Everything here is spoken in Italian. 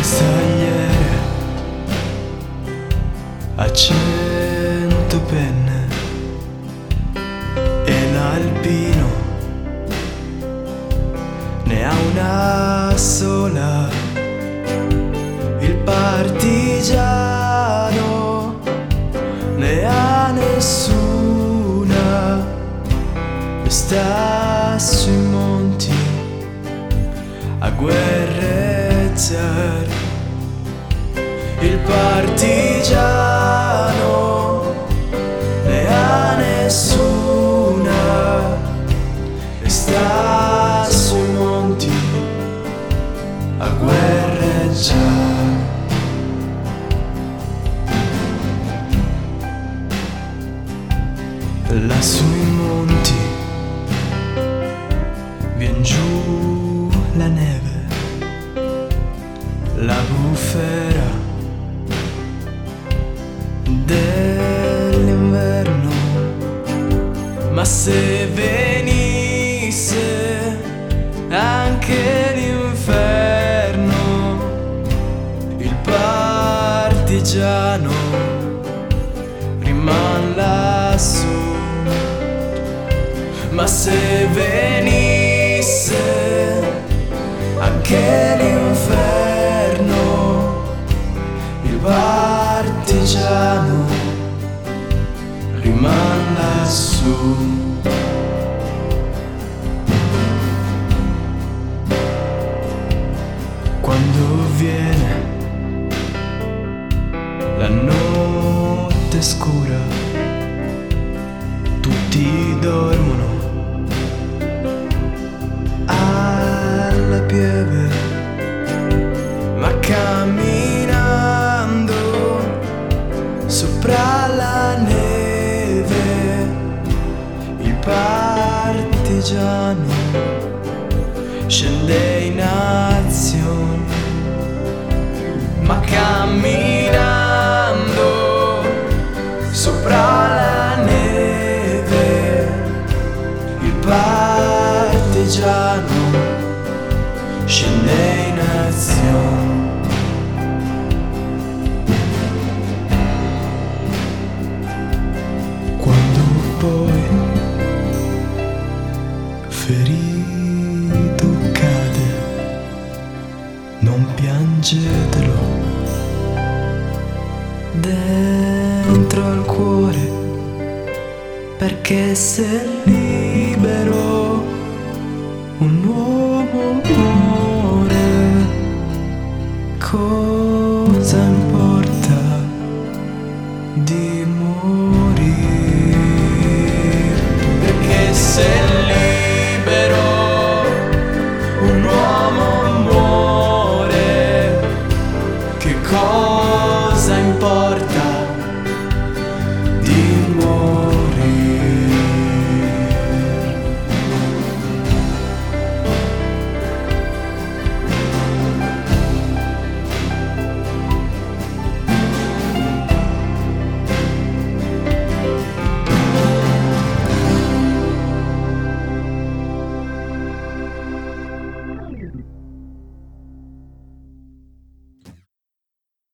bersagliere, a 100 penne, e l'alpino ne ha una sola. Il partigiano ne ha nessuna, e sta sui monti a guerreggiar. Il partigiano ne ha nessuna, e sta sui monti a guerreggiar. Là sui monti vien giù la neve, la bufera dell'inverno. Ma se venisse anche l'inferno, il partigiano riman lassù. Ma se venisse anche l'inferno, il partigiano rimane lassù. Quando viene la notte scura, tutti dormono alla pieve, ma camminando sopra la neve, il partigiano scende in azione. Ma camminando sopra la neve, il partigiano scende in azione. Quando poi ferito cade, non piangetelo dentro al cuore, perché se libero un uomo muore.